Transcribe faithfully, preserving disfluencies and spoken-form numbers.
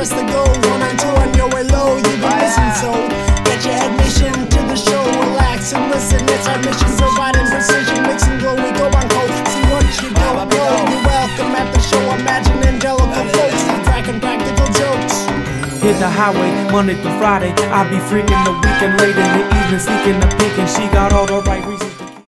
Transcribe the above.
press the go. One and two on your way low, you've been missing, so get your admission to the show. Relax and listen, it's our mission, providing precision, mixing glow. We go on cold, see what you don't know. You're welcome at the show, imagine angelical folks, we cracking practical jokes. Hit the highway Monday through Friday. I be freaking the weekend, late in the evening, sneaking the peek, and she got all the right reasons.